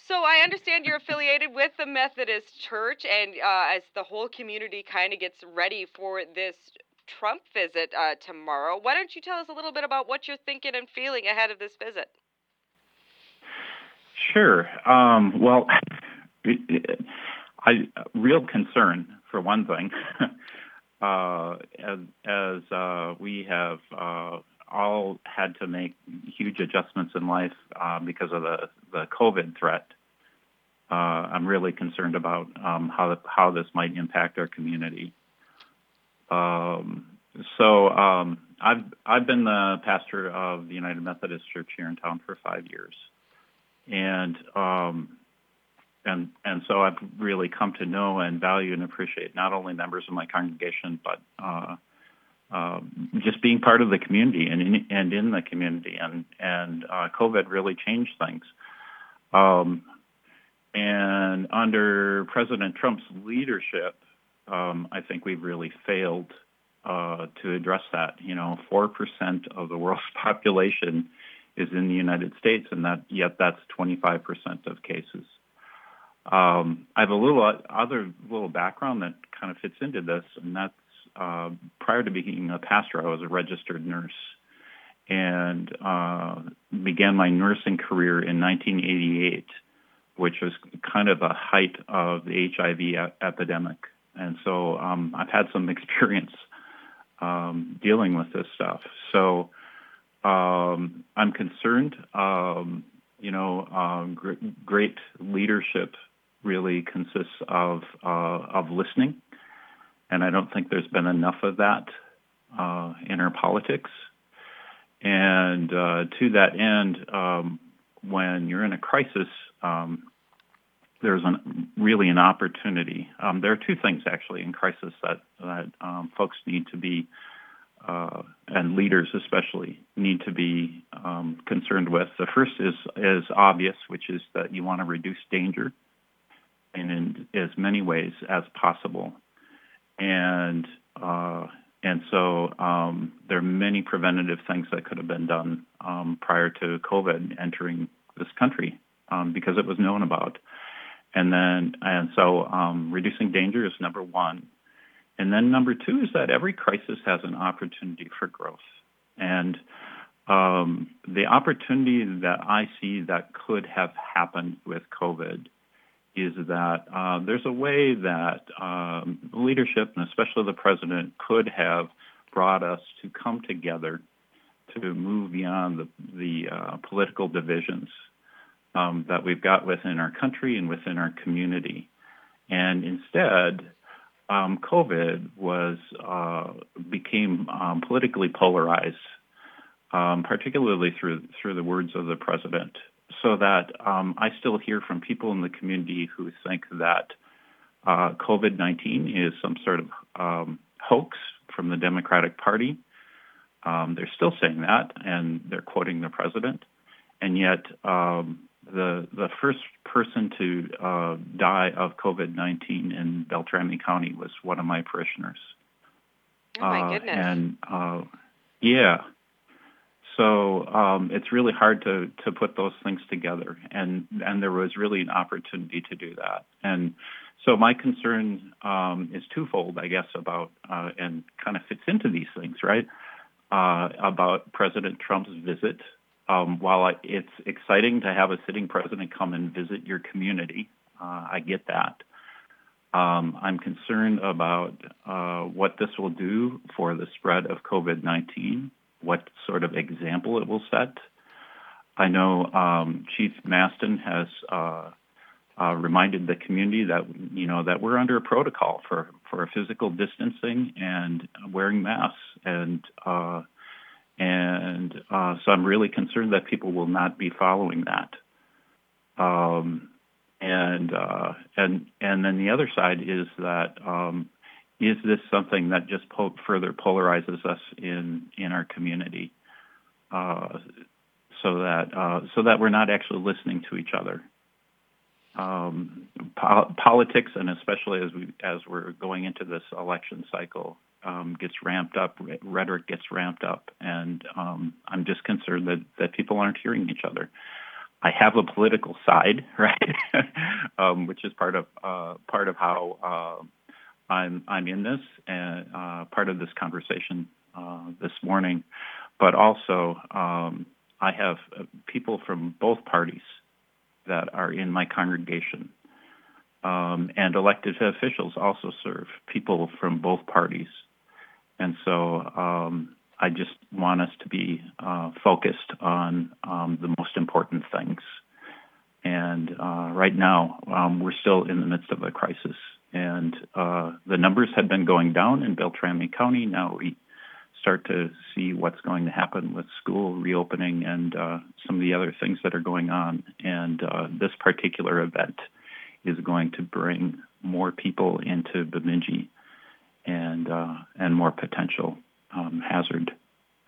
So I understand you're affiliated with the Methodist Church, and as the whole community kind of gets ready for this Trump visit tomorrow, why don't you tell us a little bit about what you're thinking and feeling ahead of this visit? Sure. Well, real concern for one thing, as we have all had to make huge adjustments in life because of the COVID threat. I'm really concerned about how this might impact our community. Um, so I've been the pastor of the United Methodist Church here in town for 5 years, and so I've really come to know and value and appreciate not only members of my congregation, but just being part of the community and in the community. And COVID really changed things. And under President Trump's leadership, I think we've really failed to address that. 4% of the world's population is in the United States, and yet that's 25% of cases. I have a little background that kind of fits into this, and that's prior to being a pastor, I was a registered nurse and began my nursing career in 1988, which was kind of the height of the HIV epidemic. And so I've had some experience dealing with this stuff. So I'm concerned. Great leadership really consists of listening, and I don't think there's been enough of that in our politics. And to that end, when you're in a crisis, there's really an opportunity. There are two things actually in crisis that folks need to be, and leaders especially, need to be concerned with. The first is obvious, which is that you want to reduce danger in as many ways as possible. And so there are many preventative things that could have been done prior to COVID entering this country because it was known about. And so reducing danger is number one. And then number two is that every crisis has an opportunity for growth. And the opportunity that I see that could have happened with COVID is that there's a way that leadership, and especially the president, could have brought us to come together to move beyond the political divisions that we've got within our country and within our community. And instead, COVID became politically polarized, particularly through the words of the president. So that I still hear from people in the community who think that COVID-19 is some sort of hoax from the Democratic Party. They're still saying that, and they're quoting the president. And yet, the first person to die of COVID-19 in Beltrami County was one of my parishioners. Oh my goodness! And yeah. So it's really hard to put those things together, and there was really an opportunity to do that. And so my concern is twofold, I guess, about and kind of fits into these things, right? About President Trump's visit. While it's exciting to have a sitting president come and visit your community, I get that. I'm concerned about what this will do for the spread of COVID-19. What sort of example it will set. I know Chief Maston has reminded the community that that we're under a protocol for physical distancing and wearing masks, and so I'm really concerned that people will not be following that. And then the other side is that. Is this something that just further polarizes us in our community, so that we're not actually listening to each other? Politics, and especially as we're going into this election cycle, gets ramped up. Rhetoric gets ramped up, and I'm just concerned that people aren't hearing each other. I have a political side, right, which is part of how I'm in this and part of this conversation this morning. But also, I have people from both parties that are in my congregation, and elected officials also serve people from both parties. And so I just want us to be focused on the most important things. And right now, we're still in the midst of a crisis. And the numbers have been going down in Beltrami County. Now we start to see what's going to happen with school reopening and some of the other things that are going on. And this particular event is going to bring more people into Bemidji and more potential hazard.